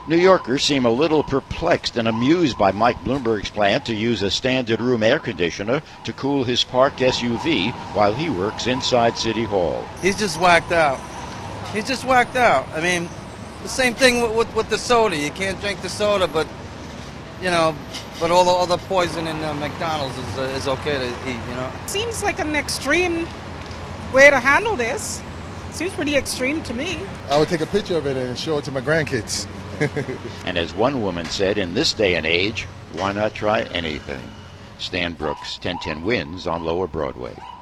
New Yorkers seem a little perplexed and amused by Mike Bloomberg's plan to use a standard room air conditioner to cool his parked SUV while he works inside City Hall. He's just whacked out. He's just whacked out. I mean, the same thing with the soda. You can't drink the soda, but, you know, but all the poison in McDonald's is okay to eat, you know. Seems like an extreme way to handle this. Seems pretty extreme to me. I would take a picture of it and show it to my grandkids. And as one woman said, in this day and age, why not try anything? Stan Brooks, 1010 Wins on Lower Broadway.